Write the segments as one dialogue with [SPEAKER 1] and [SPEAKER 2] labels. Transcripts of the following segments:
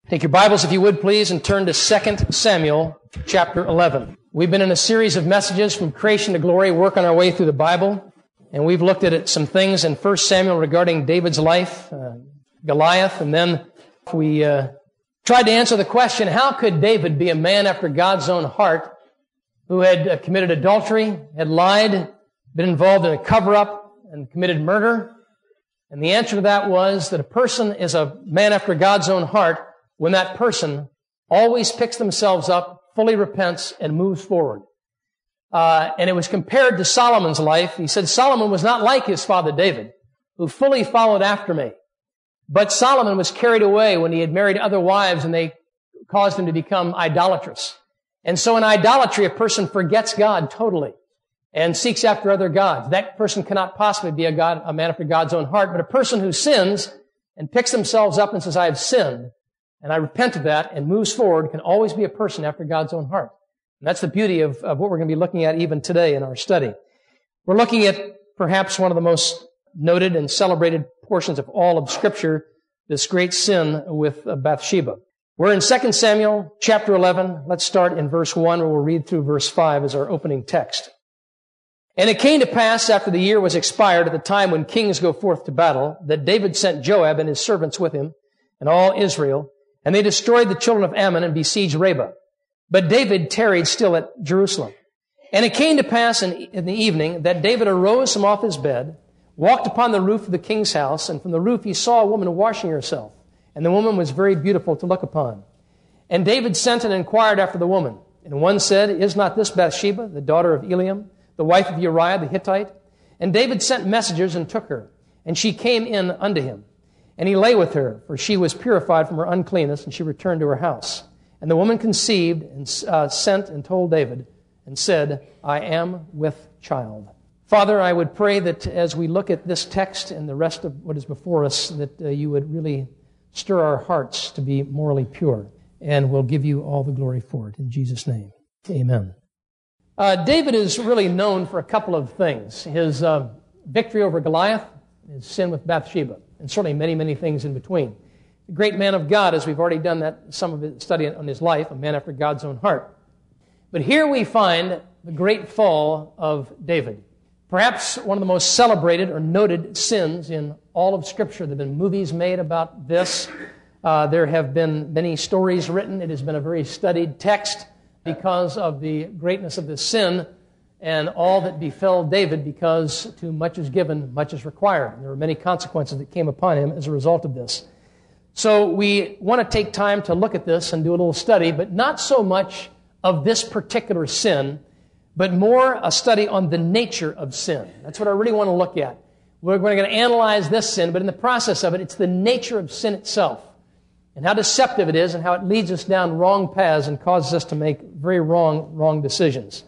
[SPEAKER 1] Take your Bibles, if you would, please, and turn to 2 Samuel chapter 11. We've been in a series of messages from creation to glory, working our way through the Bible, and we've looked at some things in 1 Samuel regarding David's life, Goliath, and then we tried to answer the question, how could David be a man after God's own heart who had committed adultery, had lied, been involved in a cover-up, and committed murder? And the answer to that was that a person is a man after God's own heart when that person always picks themselves up, fully repents, and moves forward. And it was compared to Solomon's life. He said Solomon was not like his father David, who fully followed after me. But Solomon was carried away when he had married other wives, and they caused him to become idolatrous. And so in idolatry, a person forgets God totally and seeks after other gods. That person cannot possibly be a man after God's own heart. But a person who sins and picks themselves up and says, I have sinned, and I repent of that, and moves forward, can always be a person after God's own heart. And that's the beauty of what we're going to be looking at even today in our study. We're looking at perhaps one of the most noted and celebrated portions of all of Scripture, this great sin with Bathsheba. We're in 2 Samuel chapter 11. Let's start in verse 1, where we'll read through verse 5 as our opening text. And it came to pass after the year was expired, at the time when kings go forth to battle, that David sent Joab and his servants with him, and all Israel, and they destroyed the children of Ammon and besieged Rabbah. But David tarried still at Jerusalem. And it came to pass in the evening that David arose from off his bed, walked upon the roof of the king's house, and from the roof he saw a woman washing herself. And the woman was very beautiful to look upon. And David sent and inquired after the woman. And one said, Is not this Bathsheba, the daughter of Eliam, the wife of Uriah the Hittite? And David sent messengers and took her. And she came in unto him. And he lay with her, for she was purified from her uncleanness, and she returned to her house. And the woman conceived and sent and told David, and said, I am with child. Father, I would pray that as we look at this text and the rest of what is before us, that you would really stir our hearts to be morally pure, and we'll give you all the glory for it. In Jesus' name, amen. David is really known for a couple of things. His victory over Goliath, his sin with Bathsheba, and certainly many, many things in between. A great man of God, as we've already done that, some of it study on his life, a man after God's own heart. But here we find the great fall of David. Perhaps one of the most celebrated or noted sins in all of Scripture. There have been movies made about this. There have been many stories written. It has been a very studied text because of the greatness of this sin and all that befell David, because to much is given, much is required. And there were many consequences that came upon him as a result of this. So we want to take time to look at this and do a little study, but not so much of this particular sin, but more a study on the nature of sin. That's what I really want to look at. We're going to analyze this sin, but in the process of it, it's the nature of sin itself and how deceptive it is and how it leads us down wrong paths and causes us to make very wrong decisions.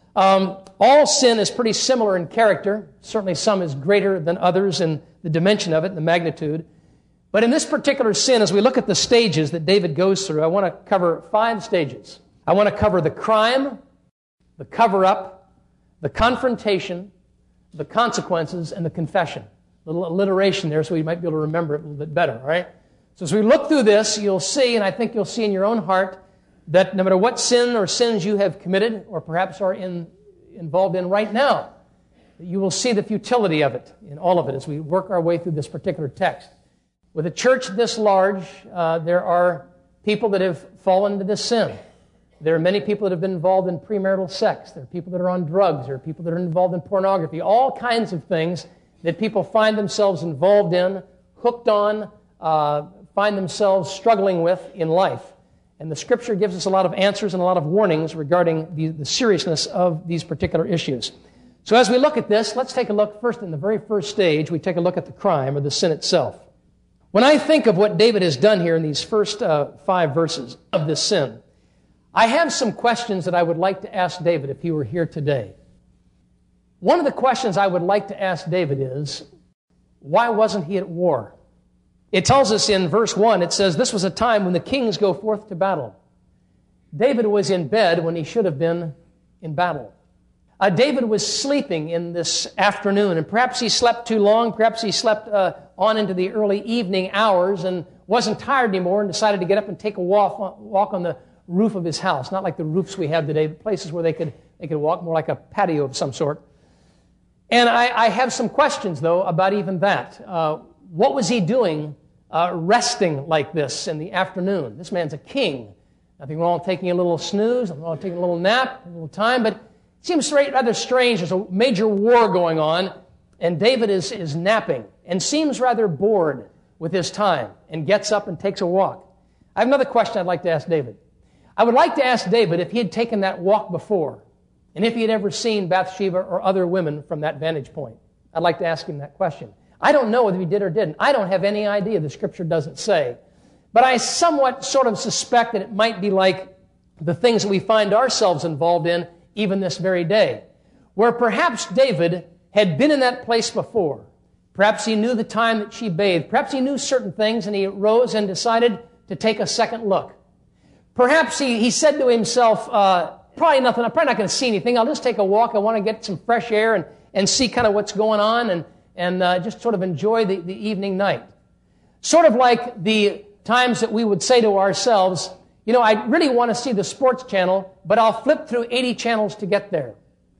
[SPEAKER 1] All sin is pretty similar in character. Certainly some is greater than others in the dimension of it, the magnitude. But in this particular sin, as we look at the stages that David goes through, I want to cover 5 stages. I want to cover the crime, the cover-up, the confrontation, the consequences, and the confession. A little alliteration there so we might be able to remember it a little bit better, all right? So as we look through this, you'll see, and I think you'll see in your own heart, that no matter what sin or sins you have committed or perhaps are involved in right now, you will see the futility of it, in all of it, as we work our way through this particular text. With a church this large, there are people that have fallen into this sin. There are many people that have been involved in premarital sex. There are people that are on drugs. There are people that are involved in pornography. All kinds of things that people find themselves involved in, hooked on, find themselves struggling with in life. And the Scripture gives us a lot of answers and a lot of warnings regarding the seriousness of these particular issues. So as we look at this, let's take a look first in the very first stage. We take a look at the crime or the sin itself. When I think of what David has done here in these first 5 verses of this sin, I have some questions that I would like to ask David if he were here today. One of the questions I would like to ask David is, why wasn't he at war? It tells us in verse 1, it says, this was a time when the kings go forth to battle. David was in bed when he should have been in battle. David was sleeping in this afternoon, and perhaps he slept too long, perhaps he slept on into the early evening hours and wasn't tired anymore and decided to get up and take a walk on the roof of his house. Not like the roofs we have today, but places where they could walk, more like a patio of some sort. And I have some questions, though, about even that. What was he doing resting like this in the afternoon? This man's a king. Nothing wrong with taking a little snooze, nothing wrong with taking a little nap, a little time, but it seems rather strange. There's a major war going on, and David is napping and seems rather bored with his time and gets up and takes a walk. I have another question I'd like to ask David. I would like to ask David if he had taken that walk before and if he had ever seen Bathsheba or other women from that vantage point. I'd like to ask him that question. I don't know whether he did or didn't. I don't have any idea. The Scripture doesn't say. But I somewhat sort of suspect that it might be like the things that we find ourselves involved in even this very day, where perhaps David had been in that place before. Perhaps he knew the time that she bathed. Perhaps he knew certain things and he rose and decided to take a second look. Perhaps he said to himself, probably nothing, I'm probably not going to see anything. I'll just take a walk. I want to get some fresh air and see kind of what's going on and just sort of enjoy the evening night. Sort of like the times that we would say to ourselves, you know, I really want to see the sports channel, but I'll flip through 80 channels to get there,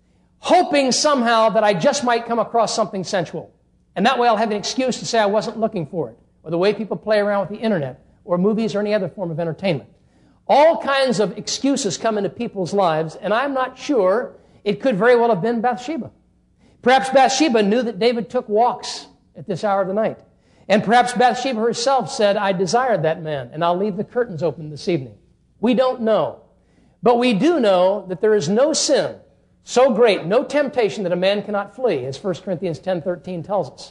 [SPEAKER 1] hoping somehow that I just might come across something sensual. And that way I'll have an excuse to say I wasn't looking for it, or the way people play around with the internet, or movies, or any other form of entertainment. All kinds of excuses come into people's lives, and I'm not sure it could very well have been Bathsheba. Perhaps Bathsheba knew that David took walks at this hour of the night. And perhaps Bathsheba herself said, I desired that man, and I'll leave the curtains open this evening. We don't know. But we do know that there is no sin so great, no temptation that a man cannot flee, as 1 Corinthians 10:13 tells us.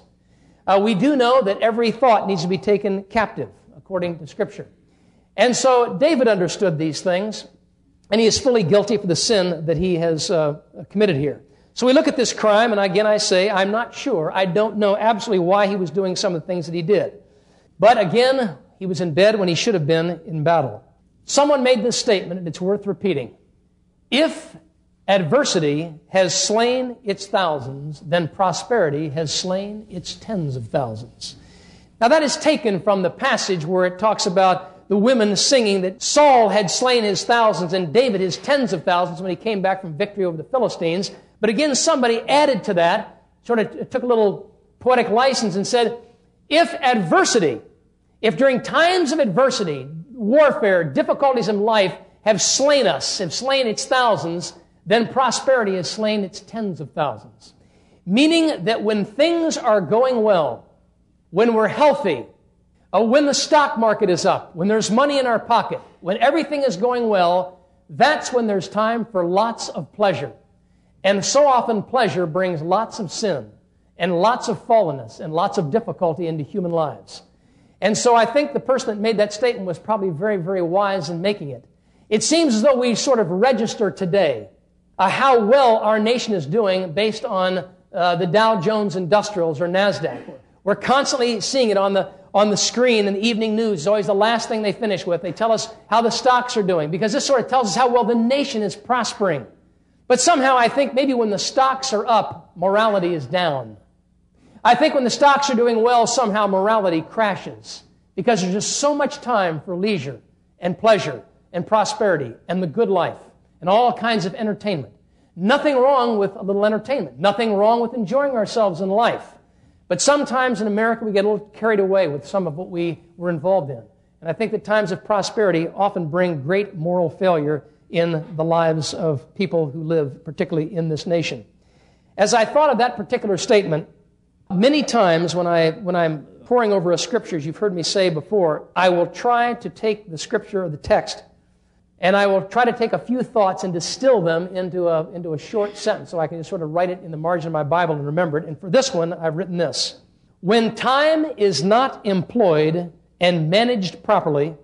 [SPEAKER 1] We do know that every thought needs to be taken captive, according to Scripture. And so David understood these things, and he is fully guilty for the sin that he has committed here. So we look at this crime, and again I say, I'm not sure. I don't know absolutely why he was doing some of the things that he did. But again, he was in bed when he should have been in battle. Someone made this statement, and it's worth repeating. If adversity has slain its thousands, then prosperity has slain its tens of thousands. Now that is taken from the passage where it talks about the women singing that Saul had slain his thousands and David his tens of thousands when he came back from victory over the Philistines. But again, somebody added to that, sort of took a little poetic license and said, if during times of adversity, warfare, difficulties in life have slain us, have slain its thousands, then prosperity has slain its tens of thousands. Meaning that when things are going well, when we're healthy, when the stock market is up, when there's money in our pocket, when everything is going well, that's when there's time for lots of pleasure. And so often pleasure brings lots of sin and lots of fallenness and lots of difficulty into human lives. And so I think the person that made that statement was probably very, very wise in making it. It seems as though we sort of register today how well our nation is doing based on the Dow Jones Industrials or NASDAQ. We're constantly seeing it on the screen in the evening news. It's always the last thing they finish with. They tell us how the stocks are doing because this sort of tells us how well the nation is prospering. But somehow I think maybe when the stocks are up, morality is down. I think when the stocks are doing well, somehow morality crashes because there's just so much time for leisure and pleasure and prosperity and the good life and all kinds of entertainment. Nothing wrong with a little entertainment. Nothing wrong with enjoying ourselves in life. But sometimes in America we get a little carried away with some of what we were involved in. And I think that times of prosperity often bring great moral failure in the lives of people who live, particularly in this nation. As I thought of that particular statement, many times when I'm poring over a scripture, as you've heard me say before, I will try to take the scripture or the text, and I will try to take a few thoughts and distill them into a short sentence so I can just sort of write it in the margin of my Bible and remember it. And for this one, I've written this. When time is not employed and managed properly,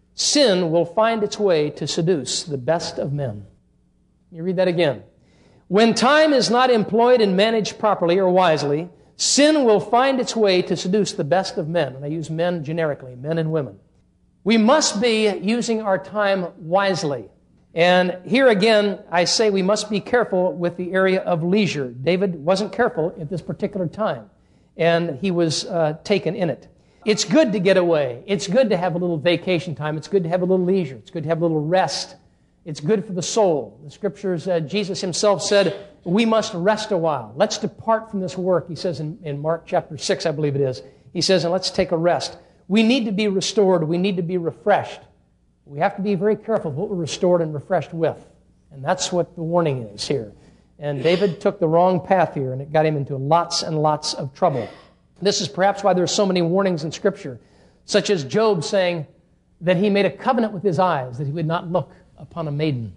[SPEAKER 1] sin will find its way to seduce the best of men. Let me read that again. When time is not employed and managed properly or wisely, sin will find its way to seduce the best of men. And I use men generically, men and women. We must be using our time wisely. And here again, I say we must be careful with the area of leisure. David wasn't careful at this particular time, and he was taken in it. It's good to get away. It's good to have a little vacation time. It's good to have a little leisure. It's good to have a little rest. It's good for the soul. The Scriptures, Jesus himself said, we must rest a while. Let's depart from this work, he says in Mark chapter 6, I believe it is. He says, and let's take a rest. We need to be restored. We need to be refreshed. We have to be very careful of what we're restored and refreshed with. And that's what the warning is here. And David took the wrong path here, and it got him into lots and lots of trouble. This is perhaps why there are so many warnings in Scripture, such as Job saying that he made a covenant with his eyes, that he would not look upon a maiden.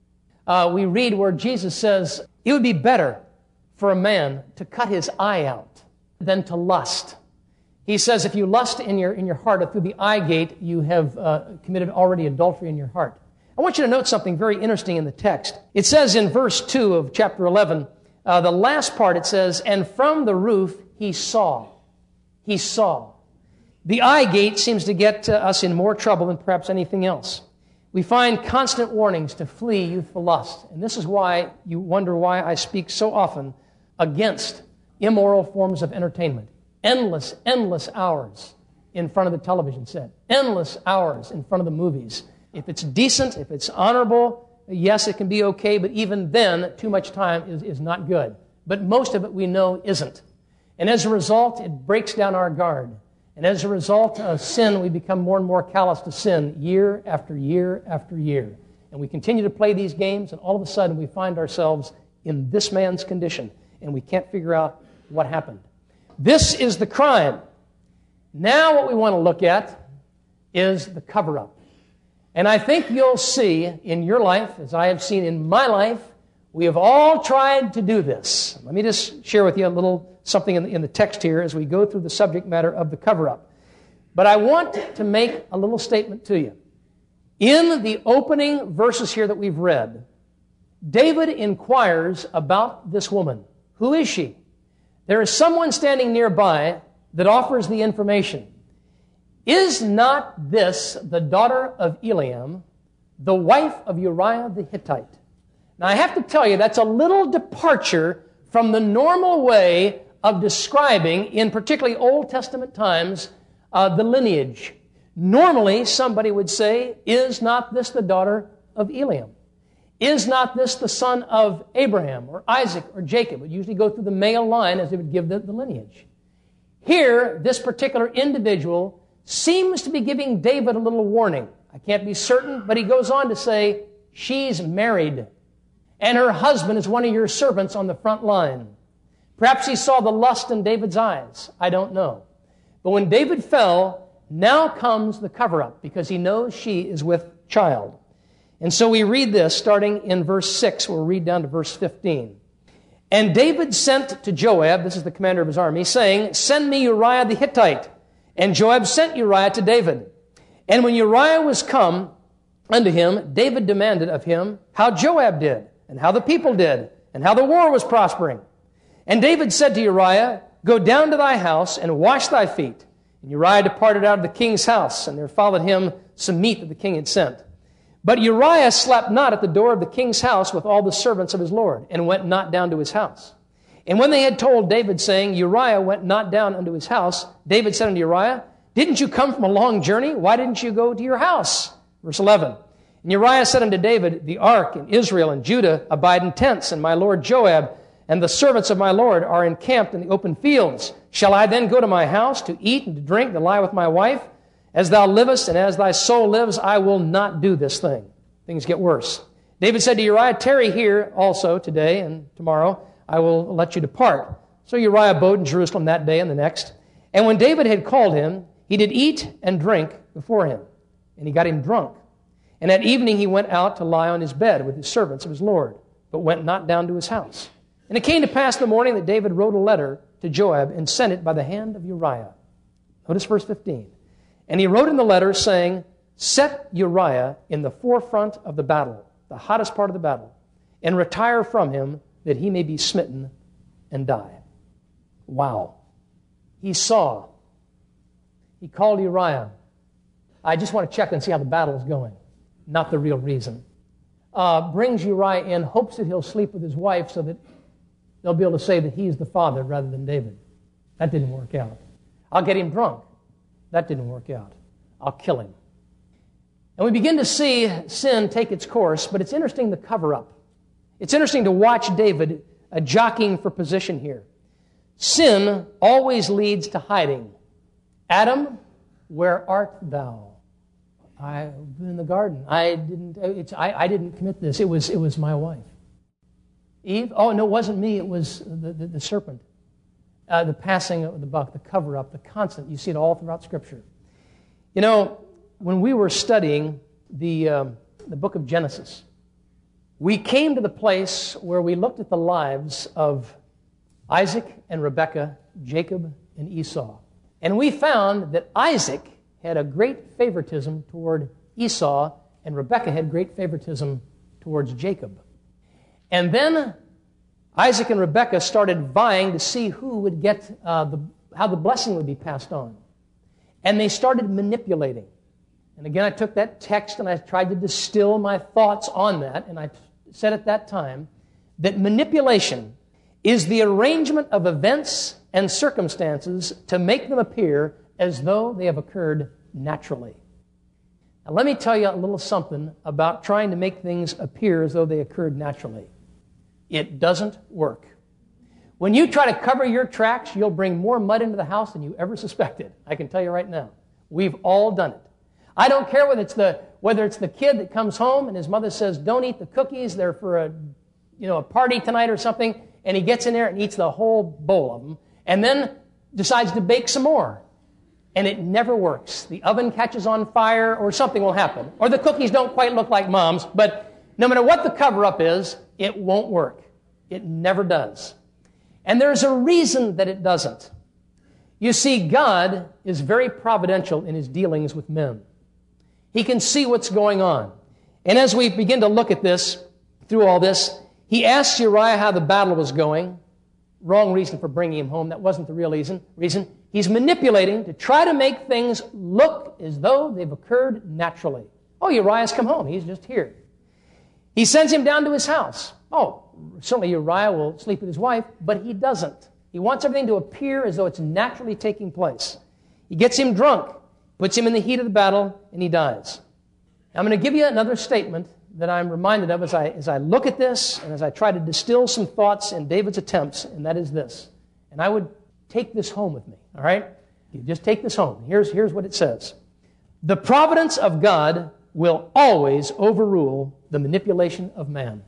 [SPEAKER 1] We read where Jesus says, it would be better for a man to cut his eye out than to lust. He says, if you lust in your heart or through the eye gate, you have committed already adultery in your heart. I want you to note something very interesting in the text. It says in verse 2 of chapter 11, the last part it says, and from the roof he saw. He saw. The eye gate seems to get us in more trouble than perhaps anything else. We find constant warnings to flee youthful lust. And this is why you wonder why I speak so often against immoral forms of entertainment. Endless hours in front of the television set. Endless hours in front of the movies. If it's decent, if it's honorable, yes, it can be okay, but even then, too much time is not good. But most of it we know isn't. And as a result, it breaks down our guard. And as a result of sin, we become more and more callous to sin year after year after year. And we continue to play these games, and all of a sudden we find ourselves in this man's condition, and we can't figure out what happened. This is the crime. Now what we want to look at is the cover-up. And I think you'll see in your life, as I have seen in my life, we have all tried to do this. Let me just share with you a little something in the text here as we go through the subject matter of the cover-up. But I want to make a little statement to you. In the opening verses here that we've read, David inquires about this woman. Who is she? There is someone standing nearby that offers the information. Is not this the daughter of Eliam, the wife of Uriah the Hittite? Now I have to tell you, that's a little departure from the normal way of describing, in particularly Old Testament times, the lineage. Normally, somebody would say, is not this the daughter of Eliam? Is not this the son of Abraham or Isaac or Jacob? It would usually go through the male line as they would give the lineage. Here, this particular individual seems to be giving David a little warning. I can't be certain, but he goes on to say, she's married, and her husband is one of your servants on the front line. Perhaps he saw the lust in David's eyes. I don't know. But when David fell, now comes the cover-up, because he knows she is with child. And so we read this starting in verse 6. We'll read down to verse 15. And David sent to Joab, this is the commander of his army, saying, send me Uriah the Hittite. And Joab sent Uriah to David. And when Uriah was come unto him, David demanded of him how Joab did, and how the people did, and how the war was prospering. And David said to Uriah, go down to thy house and wash thy feet. And Uriah departed out of the king's house, and there followed him some meat that the king had sent. But Uriah slept not at the door of the king's house with all the servants of his lord, and went not down to his house. And when they had told David, saying, Uriah went not down unto his house, David said unto Uriah, didn't you come from a long journey? Why didn't you go to your house? Verse 11. And Uriah said unto David, the ark and Israel and Judah abide in tents, and my lord Joab and the servants of my lord are encamped in the open fields. Shall I then go to my house to eat and to drink, to lie with my wife? As thou livest and as thy soul lives, I will not do this thing. Things get worse. David said to Uriah, tarry here also today and tomorrow. I will let you depart. So Uriah abode in Jerusalem that day and the next. And when David had called him, he did eat and drink before him. And he got him drunk. And at evening he went out to lie on his bed with his servants of his lord, but went not down to his house. And it came to pass in the morning that David wrote a letter to Joab and sent it by the hand of Uriah. Notice verse 15. And he wrote in the letter saying, set Uriah in the forefront of the battle, the hottest part of the battle, and retire from him that he may be smitten and die. Wow. He saw. He called Uriah. I just want to check and see how the battle is going. Not the real reason. Brings Uriah in, hopes that he'll sleep with his wife so that they'll be able to say that he's the father rather than David. That didn't work out. I'll get him drunk. That didn't work out. I'll kill him. And we begin to see sin take its course, but it's interesting the cover-up. It's interesting to watch David jockeying for position here. Sin always leads to hiding. Adam, where art thou? I've been in the garden. I didn't commit this. It was my wife. Eve? Oh, no, it wasn't me. It was the serpent. The passing of the buck, the cover-up, the constant. You see it all throughout Scripture. You know, when we were studying the book of Genesis, we came to the place where we looked at the lives of Isaac and Rebekah, Jacob and Esau. And we found that Isaac had a great favoritism toward Esau, and Rebekah had great favoritism towards Jacob. And then Isaac and Rebekah started vying to see who would get how the blessing would be passed on. And they started manipulating. And again, I took that text and I tried to distill my thoughts on that, and I said at that time that manipulation is the arrangement of events and circumstances to make them appear as though they have occurred naturally. Now, let me tell you a little something about trying to make things appear as though they occurred naturally. It doesn't work. When you try to cover your tracks, you'll bring more mud into the house than you ever suspected. I can tell you right now. We've all done it. I don't care whether it's the kid that comes home and his mother says, "Don't eat the cookies, they're for a party tonight or something," and he gets in there and eats the whole bowl of them, and then decides to bake some more. And it never works. The oven catches on fire, or something will happen. Or the cookies don't quite look like Mom's, but no matter what the cover-up is, it won't work. It never does. And there's a reason that it doesn't. You see, God is very providential in His dealings with men. He can see what's going on. And as we begin to look at this, through all this, He asks Uriah how the battle was going. Wrong reason for bringing him home. That wasn't the real reason. He's manipulating to try to make things look as though they've occurred naturally. Oh, Uriah's come home. He's just here. He sends him down to his house. Oh, certainly Uriah will sleep with his wife, but he doesn't. He wants everything to appear as though it's naturally taking place. He gets him drunk, puts him in the heat of the battle, and he dies. Now, I'm going to give you another statement that I'm reminded of as I look at this and as I try to distill some thoughts in David's attempts, and that is this. And I would take this home with me, all right? You just take this home. Here's what it says. The providence of God will always overrule the manipulation of man.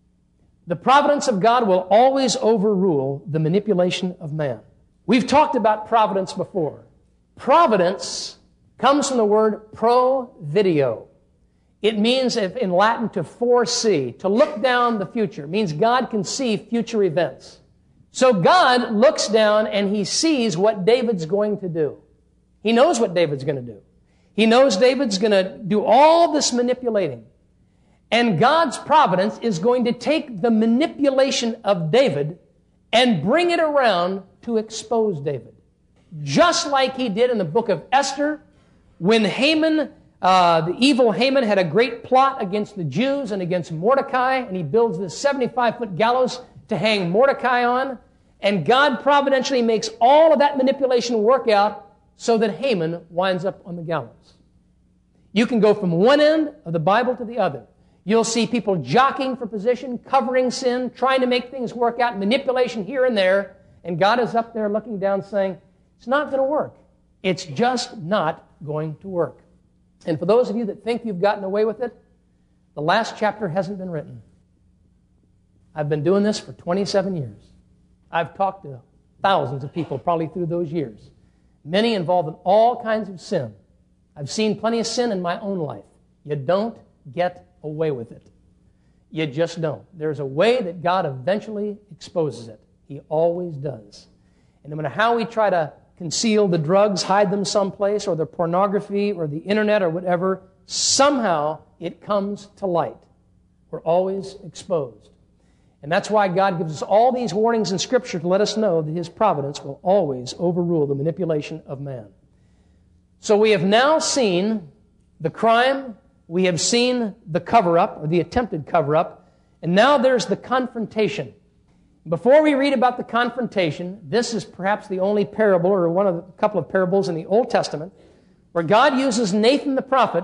[SPEAKER 1] The providence of God will always overrule the manipulation of man. We've talked about providence before. Providence comes from the word provideo. It means, in Latin, to foresee, to look down the future. It means God can see future events. So God looks down and He sees what David's going to do. He knows what David's going to do. He knows David's going to do all this manipulating. And God's providence is going to take the manipulation of David and bring it around to expose David. Just like He did in the book of Esther, when Haman, the evil Haman, had a great plot against the Jews and against Mordecai, and he builds this 75-foot gallows to hang Mordecai on, and God providentially makes all of that manipulation work out so that Haman winds up on the gallows. You can go from one end of the Bible to the other. You'll see people jockeying for position, covering sin, trying to make things work out, manipulation here and there, and God is up there looking down saying, it's not going to work. It's just not going to work. And for those of you that think you've gotten away with it, the last chapter hasn't been written. I've been doing this for 27 years. I've talked to thousands of people probably through those years, many involved in all kinds of sin. I've seen plenty of sin in my own life. You don't get away with it. You just don't. There's a way that God eventually exposes it. He always does. And no matter how we try to conceal the drugs, hide them someplace, or the pornography, or the internet, or whatever, somehow it comes to light. We're always exposed. And that's why God gives us all these warnings in Scripture to let us know that His providence will always overrule the manipulation of man. So we have now seen the crime, we have seen the cover-up, or the attempted cover-up, and now there's the confrontation. Before we read about the confrontation, this is perhaps the only parable, or one of a couple of parables in the Old Testament, where God uses Nathan the prophet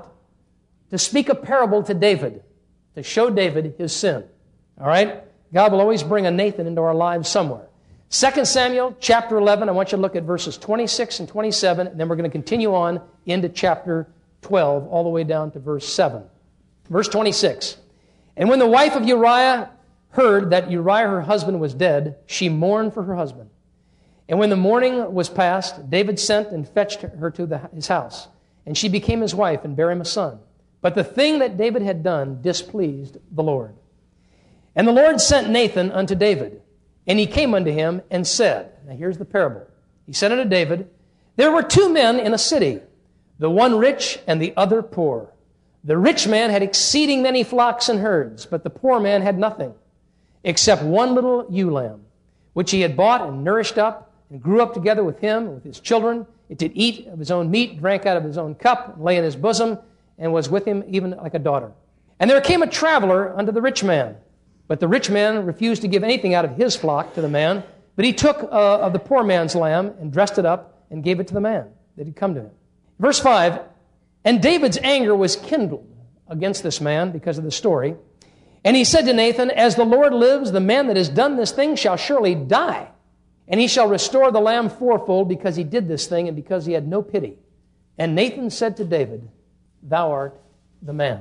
[SPEAKER 1] to speak a parable to David, to show David his sin. All right? God will always bring a Nathan into our lives somewhere. 2 Samuel chapter 11, I want you to look at verses 26 and 27, and then we're going to continue on into chapter 12, all the way down to verse 7. Verse 26. And when the wife of Uriah heard that Uriah her husband was dead, she mourned for her husband. And when the mourning was past, David sent and fetched her to his house. And she became his wife and bare him a son. But the thing that David had done displeased the Lord. And the Lord sent Nathan unto David. And he came unto him and said, now here's the parable. He said unto David, there were two men in a city, the one rich and the other poor. The rich man had exceeding many flocks and herds, but the poor man had nothing, except one little ewe lamb, which he had bought and nourished up, and grew up together with him and with his children. It did eat of his own meat, drank out of his own cup, and lay in his bosom, and was with him even like a daughter. And there came a traveler unto the rich man. But the rich man refused to give anything out of his flock to the man, but he took of the poor man's lamb and dressed it up and gave it to the man that had come to him. Verse 5, and David's anger was kindled against this man because of the story. And he said to Nathan, as the Lord lives, the man that has done this thing shall surely die. And he shall restore the lamb fourfold because he did this thing and because he had no pity. And Nathan said to David, thou art the man.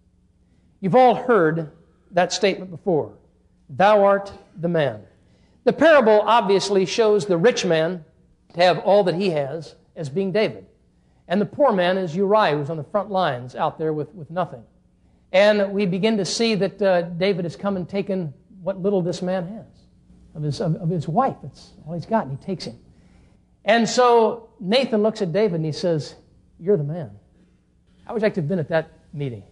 [SPEAKER 1] You've all heard that statement before. Thou art the man. The parable obviously shows the rich man to have all that he has as being David. And the poor man is Uriah, who's on the front lines out there with nothing. And we begin to see that David has come and taken what little this man has of his wife. That's all he's got, and he takes him. And so Nathan looks at David and he says, you're the man. I wish I could have been at that meeting.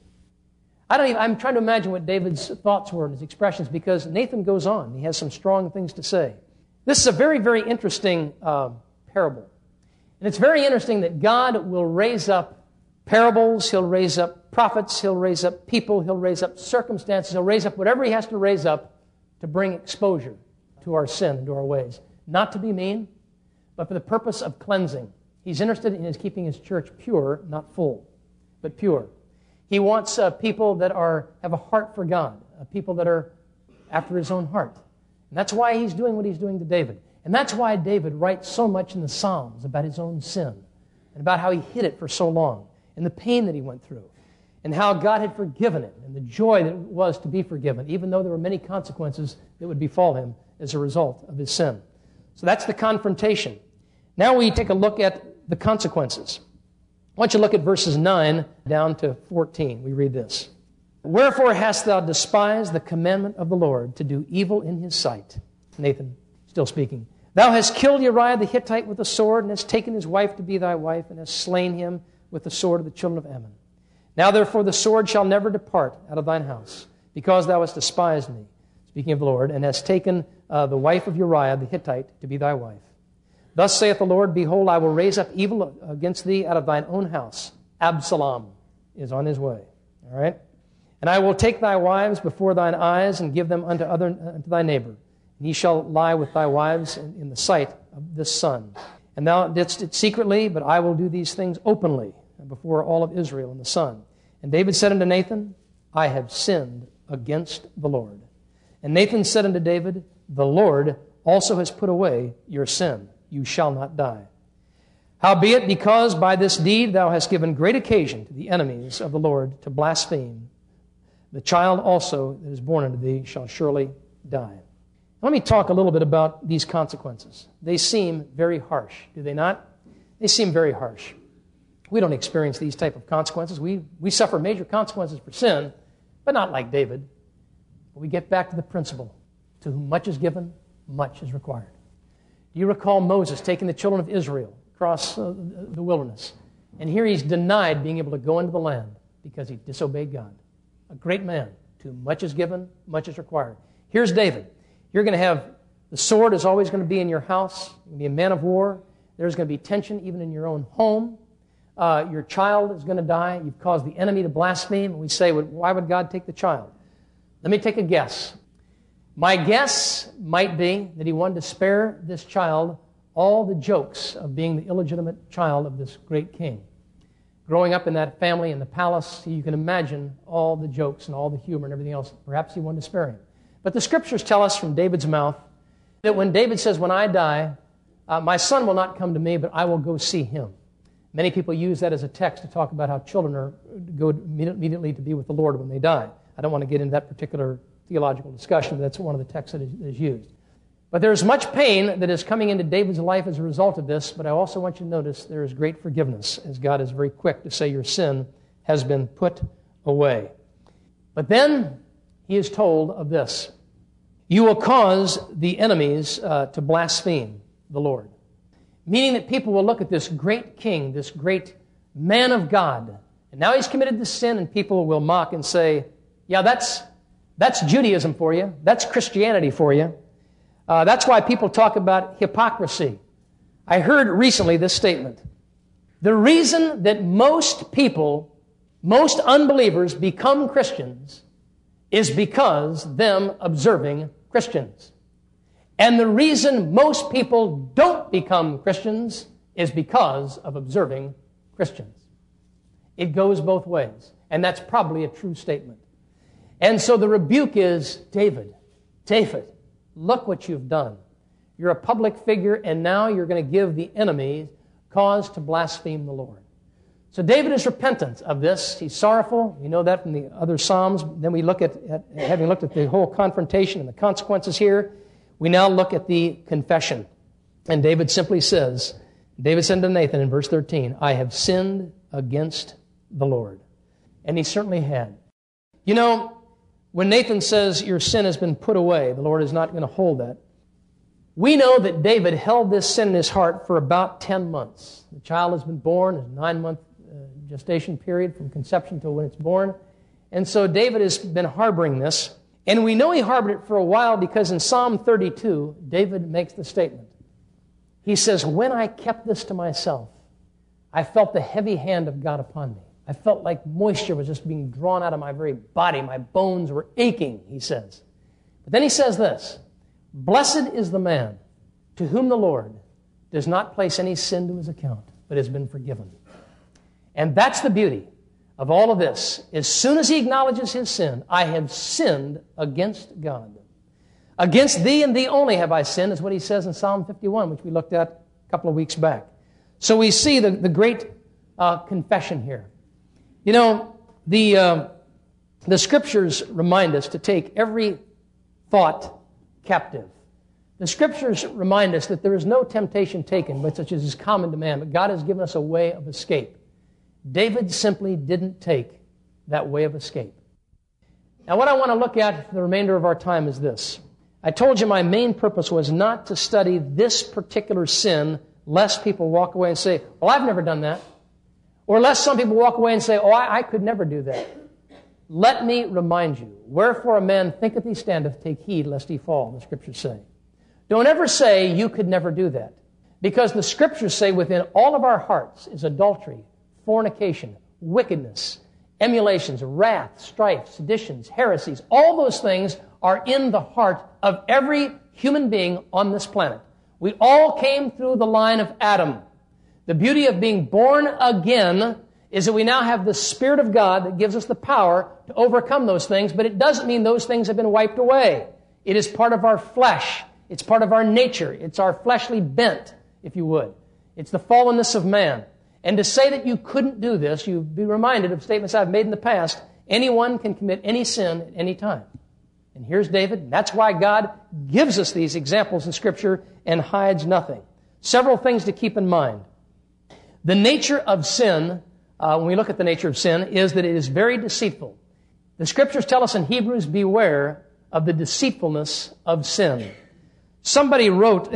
[SPEAKER 1] I'm trying to imagine what David's thoughts were and his expressions, because Nathan goes on. He has some strong things to say. This is a very, very interesting parable. And it's very interesting that God will raise up parables, He'll raise up prophets, He'll raise up people, He'll raise up circumstances, He'll raise up whatever He has to raise up to bring exposure to our sin and to our ways. Not to be mean, but for the purpose of cleansing. He's interested in keeping His church pure, not full, but pure. He wants people that have a heart for God, people that are after His own heart. And that's why He's doing what He's doing to David. And that's why David writes so much in the Psalms about his own sin and about how he hid it for so long and the pain that he went through and how God had forgiven him and the joy that it was to be forgiven, even though there were many consequences that would befall him as a result of his sin. So that's the confrontation. Now we take a look at the consequences. I want you to look at verses 9 down to 14. We read this. Wherefore hast thou despised the commandment of the Lord to do evil in His sight? Nathan, still speaking. Thou hast killed Uriah the Hittite with a sword, and hast taken his wife to be thy wife, and hast slain him with the sword of the children of Ammon. Now therefore the sword shall never depart out of thine house, because thou hast despised me, speaking of the Lord, and hast taken the wife of Uriah the Hittite to be thy wife. Thus saith the Lord, behold, I will raise up evil against thee out of thine own house. Absalom is on his way. All right? And I will take thy wives before thine eyes and give them unto thy neighbor. And ye shall lie with thy wives in the sight of this son. And thou didst it secretly, but I will do these things openly before all of Israel and the son. And David said unto Nathan, I have sinned against the Lord. And Nathan said unto David, the Lord also has put away your sin. You shall not die. Howbeit, because by this deed thou hast given great occasion to the enemies of the Lord to blaspheme, the child also that is born unto thee shall surely die. Let me talk a little bit about these consequences. They seem very harsh, do they not? They seem very harsh. We don't experience these type of consequences. We suffer major consequences for sin, but not like David. But we get back to the principle. To whom much is given, much is required. Do you recall Moses taking the children of Israel across the wilderness? And here he's denied being able to go into the land because he disobeyed God. A great man. To whom much is given, much is required. Here's David. You're going to have, the sword is always going to be in your house. You're going to be a man of war. There's going to be tension even in your own home. Your child is going to die. You've caused the enemy to blaspheme. And we say, well, why would God take the child? Let me take a guess. My guess might be that he wanted to spare this child all the jokes of being the illegitimate child of this great king. growing up in that family in the palace, you can imagine all the jokes and all the humor and everything else. Perhaps he wanted to spare him. But the scriptures tell us from David's mouth that when David says, when I die, my son will not come to me, but I will go see him. Many people use that as a text to talk about how children go immediately to be with the Lord when they die. I don't want to get into that particular theological discussion, but that's one of the texts that is used. But there is much pain that is coming into David's life as a result of this, but I also want you to notice there is great forgiveness, as God is very quick to say your sin has been put away. But then he is told of this: you will cause the enemies to blaspheme the Lord. Meaning that people will look at this great king, this great man of God, and now he's committed this sin, and people will mock and say, yeah, that's Judaism for you. That's Christianity for you. That's why people talk about hypocrisy. I heard recently this statement: the reason that most people, most unbelievers become Christians is because them observing Christians. And the reason most people don't become Christians is because of observing Christians. It goes both ways, and that's probably a true statement. And so the rebuke is, David, look what you've done. You're a public figure, and now you're going to give the enemy cause to blaspheme the Lord. So David is repentant of this. He's sorrowful. We know that from the other Psalms. Then we look at having looked at the whole confrontation and the consequences here, we now look at the confession. And David simply says, David said to Nathan in verse 13, I have sinned against the Lord. And he certainly had. You know, when Nathan says your sin has been put away, the Lord is not going to hold that. We know that David held this sin in his heart for about 10 months. The child has been born, a 9-month gestation period from conception to when it's born. And so David has been harboring this. And we know he harbored it for a while because in Psalm 32, David makes the statement. He says, when I kept this to myself, I felt the heavy hand of God upon me. I felt like moisture was just being drawn out of my very body. My bones were aching, he says. But then he says this: blessed is the man to whom the Lord does not place any sin to his account, but has been forgiven. And that's the beauty of all of this. As soon as he acknowledges his sin, I have sinned against God. Against thee and thee only have I sinned, is what he says in Psalm 51, which we looked at a couple of weeks back. So we see the great confession here. You know, the Scriptures remind us to take every thought captive. The Scriptures remind us that there is no temptation taken, but such as is common to man, but God has given us a way of escape. David simply didn't take that way of escape. Now, what I want to look at for the remainder of our time is this. I told you my main purpose was not to study this particular sin, lest people walk away and say, well, I've never done that. Or lest some people walk away and say, oh, I could never do that. Let me remind you, wherefore a man thinketh he standeth, take heed lest he fall, the Scriptures say. Don't ever say you could never do that. Because the Scriptures say within all of our hearts is adultery, fornication, wickedness, emulations, wrath, strife, seditions, heresies. All those things are in the heart of every human being on this planet. We all came through the line of Adam. The beauty of being born again is that we now have the Spirit of God that gives us the power to overcome those things, but it doesn't mean those things have been wiped away. It is part of our flesh. It's part of our nature. It's our fleshly bent, if you would. It's the fallenness of man. And to say that you couldn't do this, you'd be reminded of statements I've made in the past. Anyone can commit any sin at any time. And here's David. And that's why God gives us these examples in Scripture and hides nothing. Several things to keep in mind. The nature of sin, when we look at the nature of sin, is that it is very deceitful. The Scriptures tell us in Hebrews, beware of the deceitfulness of sin. Somebody wrote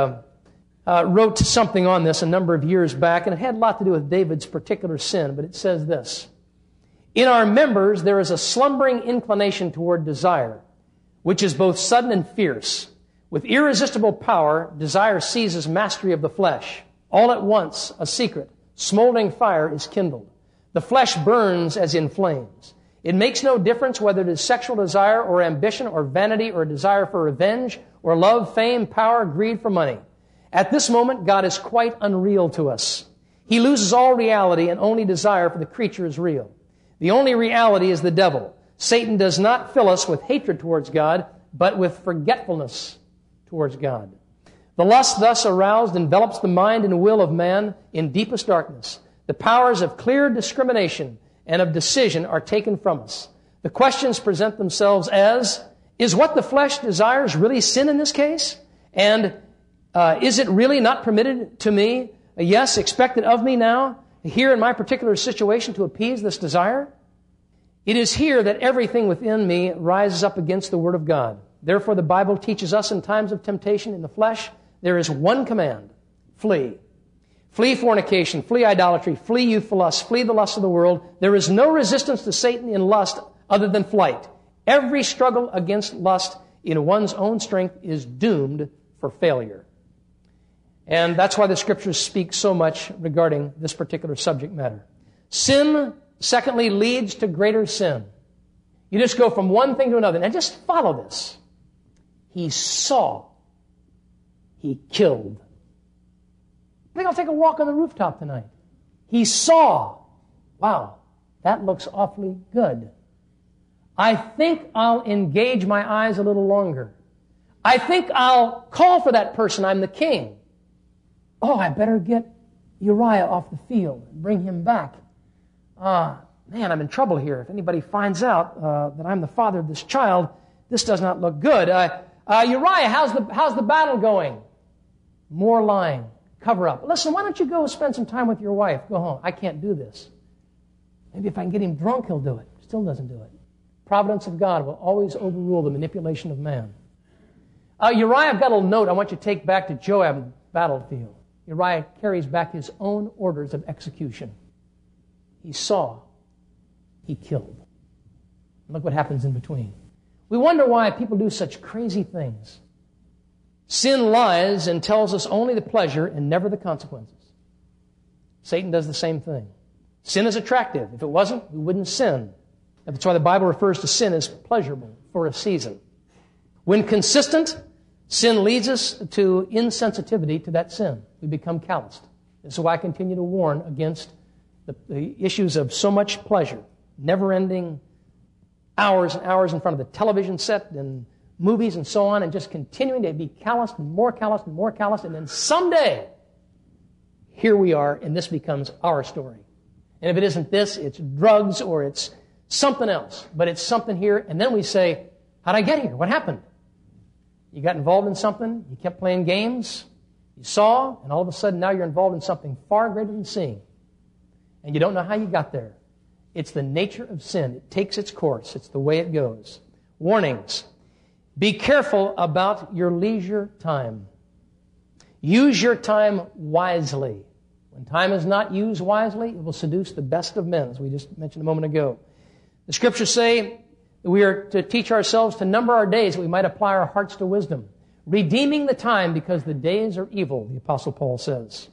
[SPEAKER 1] something on this a number of years back, and it had a lot to do with David's particular sin, but it says this: in our members there is a slumbering inclination toward desire, which is both sudden and fierce. With irresistible power, desire seizes mastery of the flesh. All at once, a secret, smoldering fire is kindled. The flesh burns as in flames. It makes no difference whether it is sexual desire or ambition or vanity or desire for revenge or love, fame, power, greed for money. At this moment, God is quite unreal to us. He loses all reality, and only desire for the creature is real. The only reality is the devil. Satan does not fill us with hatred towards God, but with forgetfulness towards God. The lust thus aroused envelops the mind and will of man in deepest darkness. The powers of clear discrimination and of decision are taken from us. The questions present themselves as, is what the flesh desires really sin in this case? And is it really not permitted to me, yes, expected of me now, here in my particular situation to appease this desire? It is here that everything within me rises up against the Word of God. Therefore, the Bible teaches us in times of temptation in the flesh, there is one command: flee. Flee fornication, flee idolatry, flee youthful lust, flee the lust of the world. There is no resistance to Satan in lust other than flight. Every struggle against lust in one's own strength is doomed for failure. And that's why the Scriptures speak so much regarding this particular subject matter. Sin, secondly, leads to greater sin. You just go from one thing to another. Now just follow this. He saw. He killed. I think I'll take a walk on the rooftop tonight. He saw. Wow, that looks awfully good. I think I'll engage my eyes a little longer. I think I'll call for that person. I'm the king. Oh, I better get Uriah off the field and bring him back. Man, I'm in trouble here. If anybody finds out that I'm the father of this child, this does not look good. Uriah, how's the battle going? More lying. Cover up. Listen, why don't you go spend some time with your wife? Go home. I can't do this. Maybe if I can get him drunk, he'll do it. Still doesn't do it. Providence of God will always overrule the manipulation of man. Uriah, I've got a little note I want you to take back to Joab's battlefield. Uriah carries back his own orders of execution. He saw. He killed. And look what happens in between. We wonder why people do such crazy things. Sin lies and tells us only the pleasure and never the consequences. Satan does the same thing. Sin is attractive. If it wasn't, we wouldn't sin. That's why the Bible refers to sin as pleasurable for a season. When consistent, sin leads us to insensitivity to that sin. We become calloused. And so I continue to warn against the issues of so much pleasure, never-ending hours and hours in front of the television set and movies and so on, and just continuing to be calloused and more calloused and more calloused, and then someday, here we are, and this becomes our story. And if it isn't this, it's drugs or it's something else. But it's something here, and then we say, how'd I get here? What happened? You got involved in something, you kept playing games, you saw, and all of a sudden now you're involved in something far greater than seeing. And you don't know how you got there. It's the nature of sin. It takes its course. It's the way it goes. Warnings. Be careful about your leisure time. Use your time wisely. When time is not used wisely, it will seduce the best of men, as we just mentioned a moment ago. The Scriptures say that we are to teach ourselves to number our days that we might apply our hearts to wisdom, redeeming the time because the days are evil, the Apostle Paul says.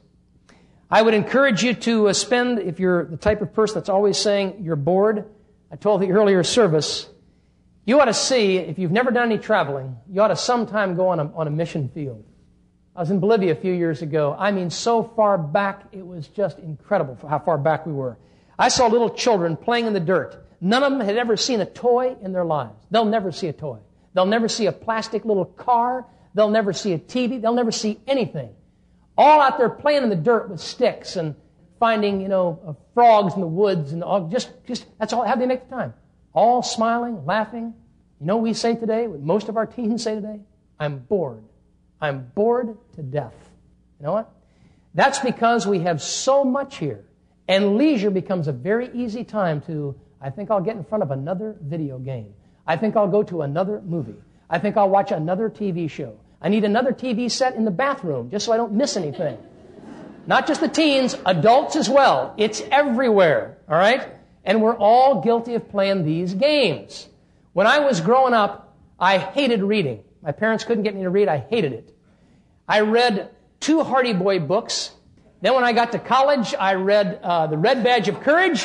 [SPEAKER 1] I would encourage you to spend, if you're the type of person that's always saying you're bored, I told the earlier service, you ought to see, if you've never done any traveling, you ought to sometime go on a mission field. I was in Bolivia a few years ago. I mean, so far back, it was just incredible for how far back we were. I saw little children playing in the dirt. None of them had ever seen a toy in their lives. They'll never see a toy. They'll never see a plastic little car. They'll never see a TV. They'll never see anything. All out there playing in the dirt with sticks and finding, frogs in the woods and all. Just that's all. How do they make the time? All smiling, laughing. You know what we say today? What most of our teens say today? I'm bored. I'm bored to death. You know what? That's because we have so much here. And leisure becomes a very easy time to, I think I'll get in front of another video game. I think I'll go to another movie. I think I'll watch another TV show. I need another TV set in the bathroom just so I don't miss anything. Not just the teens, adults as well. It's everywhere, all right? And we're all guilty of playing these games. When I was growing up, I hated reading. My parents couldn't get me to read. I hated it. I read 2 Hardy Boy books. Then when I got to college, I read The Red Badge of Courage.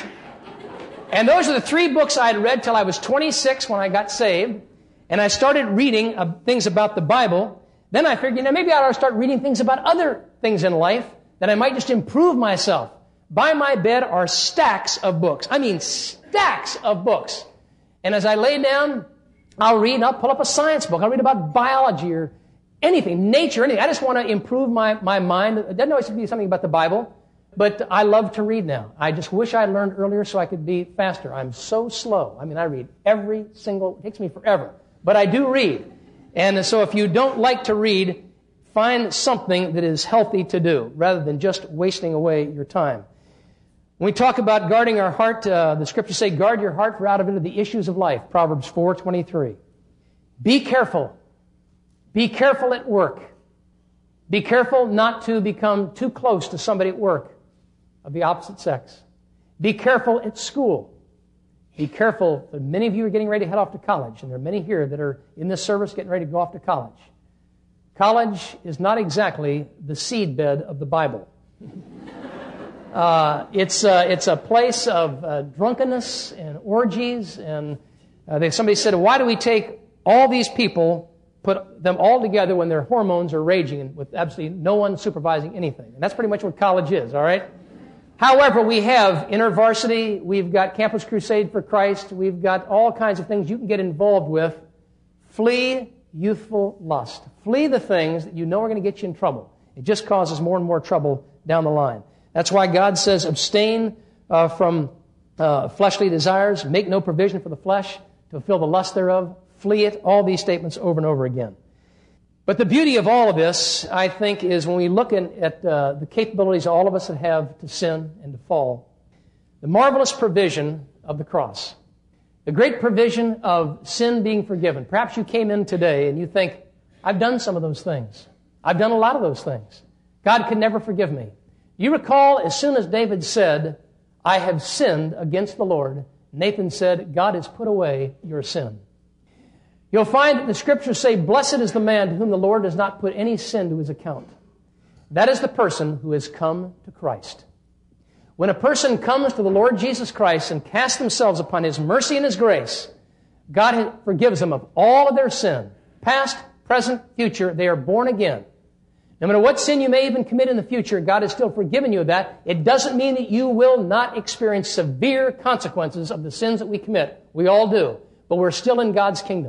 [SPEAKER 1] And those are the 3 books I had read till I was 26 when I got saved. And I started reading things about the Bible. Then I figured, maybe I ought to start reading things about other things in life that I might just improve myself. By my bed are stacks of books. I mean stacks of books. And as I lay down, I'll read and I'll pull up a science book. I'll read about biology or anything, nature, anything. I just want to improve my mind. It doesn't always have to be something about the Bible, but I love to read now. I just wish I learned earlier so I could be faster. I'm so slow. I mean, I read it takes me forever, but I do read. And so if you don't like to read, find something that is healthy to do rather than just wasting away your time. When we talk about guarding our heart, the scriptures say, guard your heart, for out of it are the issues of life. Proverbs 4:23. Be careful. Be careful at work. Be careful not to become too close to somebody at work of the opposite sex. Be careful at school. Be careful. Many of you are getting ready to head off to college, and there are many here that are in this service getting ready to go off to college. College is not exactly the seedbed of the Bible. It's a place of drunkenness and orgies, and somebody said, why do we take all these people, put them all together when their hormones are raging and with absolutely no one supervising anything? And that's pretty much what college is, all right? However, we have InterVarsity, we've got Campus Crusade for Christ, we've got all kinds of things you can get involved with. Flee youthful lust. Flee the things that you know are going to get you in trouble. It just causes more and more trouble down the line. That's why God says, abstain from fleshly desires, make no provision for the flesh to fulfill the lust thereof, flee it, all these statements over and over again. But the beauty of all of this, I think, is when we look at the capabilities all of us that have to sin and to fall, the marvelous provision of the cross, the great provision of sin being forgiven. Perhaps you came in today and you think, I've done some of those things. I've done a lot of those things. God could never forgive me. You recall, as soon as David said, I have sinned against the Lord, Nathan said, God has put away your sin. You'll find that the scriptures say, blessed is the man to whom the Lord does not put any sin to his account. That is the person who has come to Christ. When a person comes to the Lord Jesus Christ and casts themselves upon His mercy and His grace, God forgives them of all of their sin. Past, present, future, they are born again. No matter what sin you may even commit in the future, God has still forgiven you of that. It doesn't mean that you will not experience severe consequences of the sins that we commit. We all do. But we're still in God's kingdom.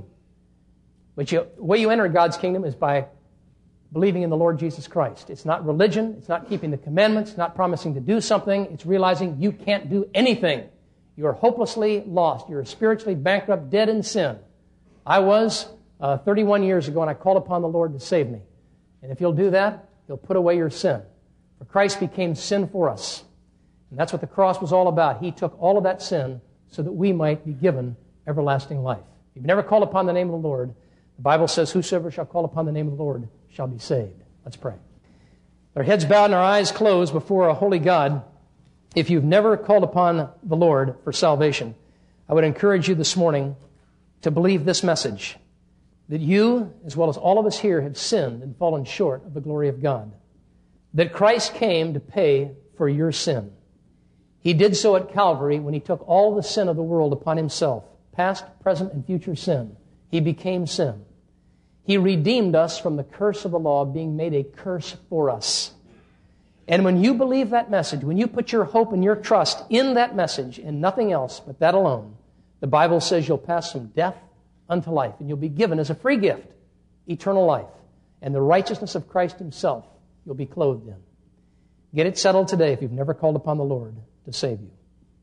[SPEAKER 1] But the way you enter God's kingdom is by believing in the Lord Jesus Christ. It's not religion. It's not keeping the commandments. It's not promising to do something. It's realizing you can't do anything. You're hopelessly lost. You're spiritually bankrupt, dead in sin. I was 31 years ago, and I called upon the Lord to save me. And if you'll do that, He'll put away your sin. For Christ became sin for us. And that's what the cross was all about. He took all of that sin so that we might be given everlasting life. If you've never called upon the name of the Lord, the Bible says, whosoever shall call upon the name of the Lord shall be saved. Let's pray. Our heads bowed and our eyes closed before a holy God. If you've never called upon the Lord for salvation, I would encourage you this morning to believe this message, that you, as well as all of us here, have sinned and fallen short of the glory of God, that Christ came to pay for your sin. He did so at Calvary when He took all the sin of the world upon Himself, past, present, and future sin. He became sin. He redeemed us from the curse of the law, being made a curse for us. And when you believe that message, when you put your hope and your trust in that message and nothing else but that alone, the Bible says you'll pass from death unto life, and you'll be given as a free gift eternal life. And the righteousness of Christ Himself you'll be clothed in. Get it settled today if you've never called upon the Lord to save you.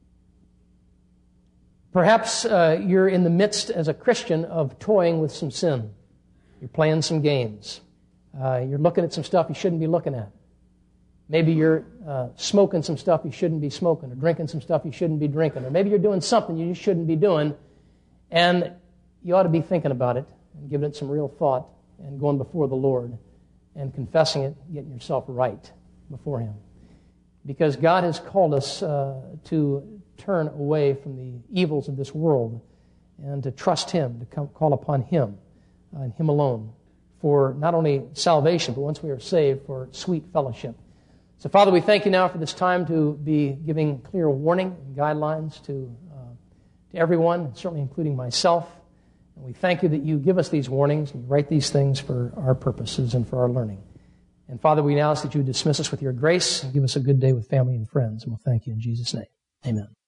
[SPEAKER 1] Perhaps you're in the midst as a Christian of toying with some sin. You're playing some games. You're looking at some stuff you shouldn't be looking at. Maybe you're smoking some stuff you shouldn't be smoking, or drinking some stuff you shouldn't be drinking, or maybe you're doing something you just shouldn't be doing, and you ought to be thinking about it and giving it some real thought and going before the Lord and confessing it, getting yourself right before Him. Because God has called us to turn away from the evils of this world and to trust Him, to call upon Him and Him alone for not only salvation, but once we are saved, for sweet fellowship. So, Father, we thank You now for this time to be giving clear warning and guidelines to everyone, certainly including myself. And we thank You that You give us these warnings and You write these things for our purposes and for our learning. And Father, we now ask that you dismiss us with your grace and give us a good day with family and friends. And we'll thank you in Jesus' name. Amen.